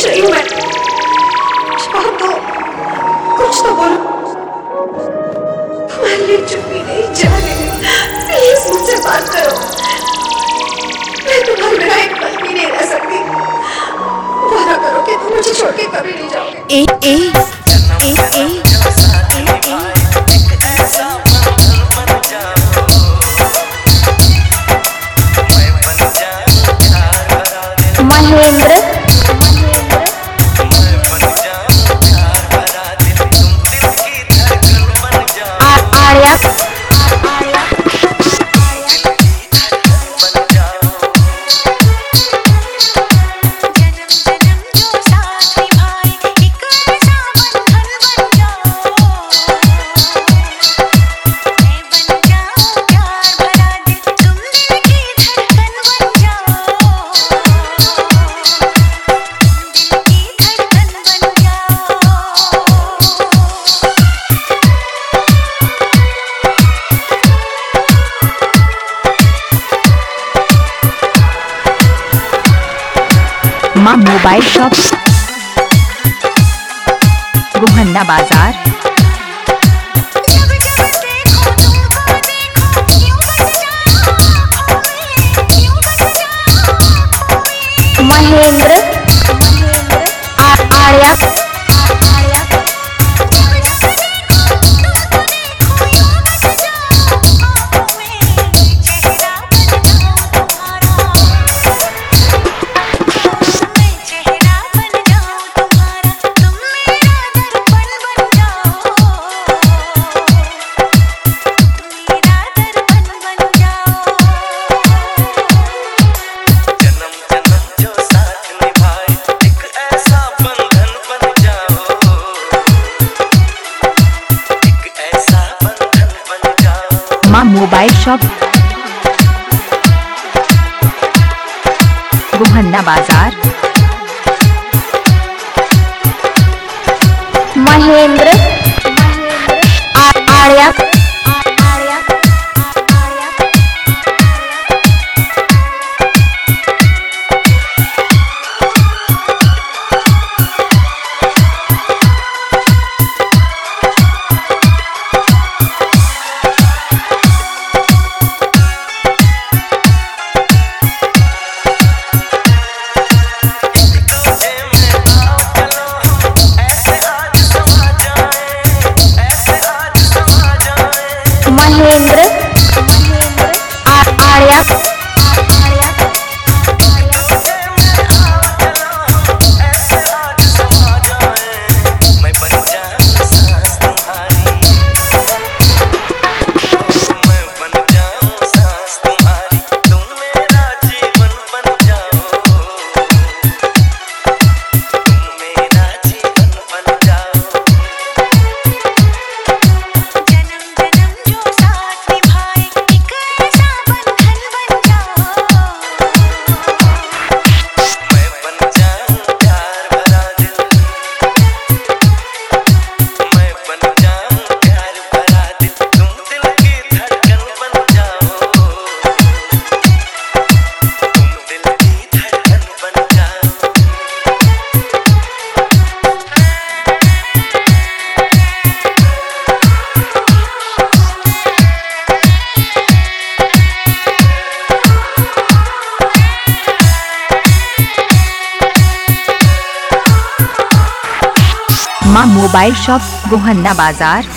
रही हूँ मैं। जवाब दो, कुछ तो बोलो। तुम्हारे लिए चुप्पी नहीं, जाने प्लीज मुझसे बात करो। मैं तुम्हारे बिना एक पल भी नहीं रह सकती। वादा करो कि तुम मुझे छोड़ के कभी नहीं जाओगे। ए ए ए ए महेंद्र आर्या माँ मोबाइल शॉप, गोहन्ना बाजार। महेंद्र आर्या माँ मोबाइल शॉप, गोहन्ना बाजार। महेंद्र आर्या महेंद्र आर्या माँ मोबाइल शॉप, गोहन्ना बाजार।